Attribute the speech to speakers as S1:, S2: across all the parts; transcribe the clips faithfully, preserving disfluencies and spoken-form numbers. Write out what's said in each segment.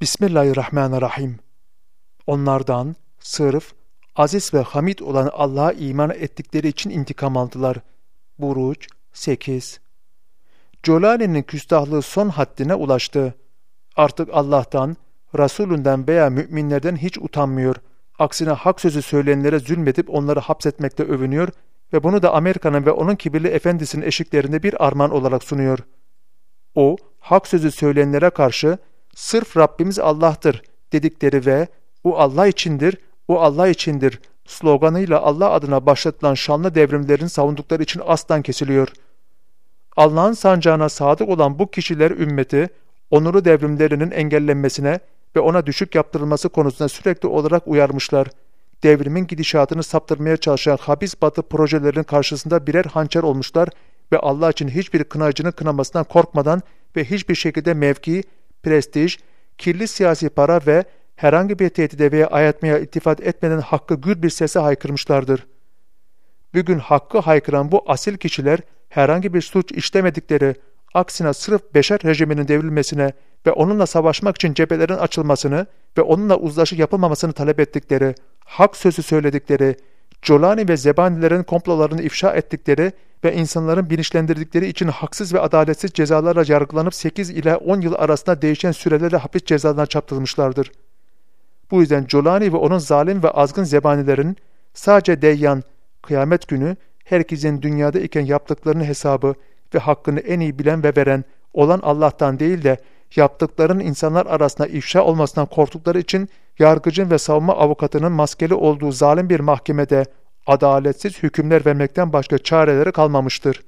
S1: Bismillahirrahmanirrahim. Onlardan sırf aziz ve hamid olan Allah'a iman ettikleri için intikam aldılar. Buruç sekiz. Colani'nin küstahlığı son haddine ulaştı. Artık Allah'tan, Resulünden veya müminlerden hiç utanmıyor. Aksine hak sözü söyleyenlere zulmedip onları hapsetmekle övünüyor ve bunu da Amerika'nın ve onun kibirli efendisinin eşiklerinde bir armağan olarak sunuyor. O, hak sözü söyleyenlere karşı sırf Rabbimiz Allah'tır dedikleri ve o Allah içindir, o Allah içindir sloganıyla Allah adına başlatılan şanlı devrimlerin savundukları için aslan kesiliyor. Allah'ın sancağına sadık olan bu kişiler ümmeti, onuru devrimlerinin engellenmesine ve ona düşük yaptırılması konusunda sürekli olarak uyarmışlar. Devrimin gidişatını saptırmaya çalışan habis batı projelerinin karşısında birer hançer olmuşlar ve Allah için hiçbir kınayıcının kınamasından korkmadan ve hiçbir şekilde mevki, prestij, kirli siyasi para ve herhangi bir tehdide veya ayetmeye iltifat etmeden hakkı gür bir sese haykırmışlardır. Bugün hakkı haykıran bu asil kişiler herhangi bir suç işlemedikleri, aksine sırf Beşer rejiminin devrilmesine ve onunla savaşmak için cephelerin açılmasını ve onunla uzlaşı yapılmamasını talep ettikleri, hak sözü söyledikleri, Colani ve Zebanilerin komplolarını ifşa ettikleri ve insanların bilinçlendirdikleri için haksız ve adaletsiz cezalarla yargılanıp sekiz ile on yıl arasında değişen sürelerle hapis cezalarına çarptırılmışlardır. Bu yüzden Colani ve onun zalim ve azgın zebanilerin sadece deyyan, kıyamet günü herkesin dünyada iken yaptıklarının hesabı ve hakkını en iyi bilen ve veren olan Allah'tan değil de yaptıklarının insanlar arasında ifşa olmasından korktukları için yargıcın ve savunma avukatının maskeli olduğu zalim bir mahkemede adaletsiz hükümler vermekten başka çareleri kalmamıştır.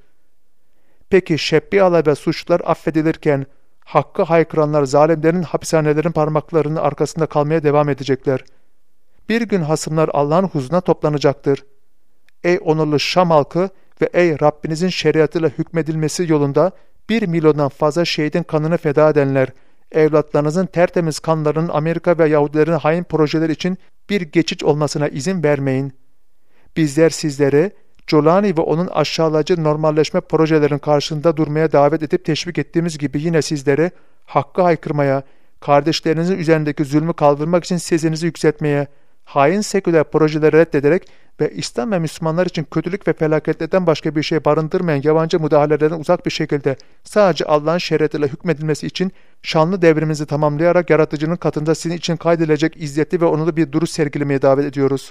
S1: Peki şebbihalar ve suçlular affedilirken hakkı haykıranlar zalimlerin hapishanelerin parmaklarının arkasında kalmaya devam edecekler. Bir gün hasımlar Allah'ın huzuruna toplanacaktır. Ey onurlu Şam halkı ve ey Rabbinizin şeriatıyla hükmedilmesi yolunda bir milyondan fazla şehidin kanını feda edenler, evlatlarınızın tertemiz kanlarının Amerika ve Yahudilerin hain projeler için bir geçiş olmasına izin vermeyin. Bizler sizleri Colani ve onun aşağılayıcı normalleşme projelerin karşısında durmaya davet edip teşvik ettiğimiz gibi yine sizleri hakkı haykırmaya, kardeşlerinizin üzerindeki zulmü kaldırmak için sesinizi yükseltmeye, hain seküler projeleri reddederek ve İslam ve Müslümanlar için kötülük ve felaketlerden başka bir şey barındırmayan yabancı müdahalelerden uzak bir şekilde sadece Allah'ın şeriatıyla hükmedilmesi için şanlı devrimimizi tamamlayarak yaratıcının katında sizin için kaydedilecek izzetli ve onurlu bir duruş sergilemeye davet ediyoruz.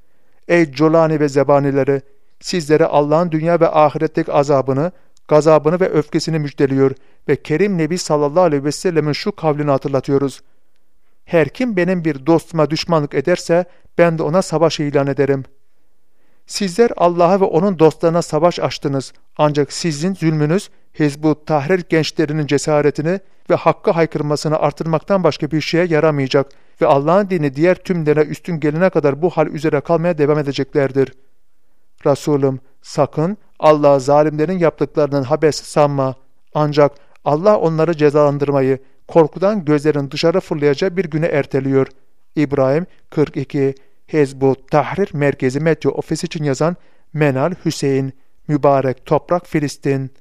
S1: Ey Colani ve Zebanileri! Sizlere Allah'ın dünya ve ahiretteki azabını, gazabını ve öfkesini müjdeliyor ve Kerim Nebi sallallahu aleyhi ve sellemin şu kavlini hatırlatıyoruz. Her kim benim bir dostuma düşmanlık ederse ben de ona savaş ilan ederim. Sizler Allah'a ve onun dostlarına savaş açtınız. Ancak sizin zulmünüz Hizb-ut Tahrir gençlerinin cesaretini ve hakkı haykırmasını artırmaktan başka bir şeye yaramayacak ve Allah'ın dini diğer tümlere üstün gelene kadar bu hal üzere kalmaya devam edeceklerdir. Resulüm, sakın Allah'ı zalimlerin yaptıklarının habersiz sanma. Ancak Allah onları cezalandırmayı korkudan gözlerin dışarı fırlayacağı bir güne erteliyor. İbrahim kırk iki Hizb-ut Tahrir Merkezi Medya Ofisi için yazan Menal Hüseyin. Mübarek Toprak Filistin.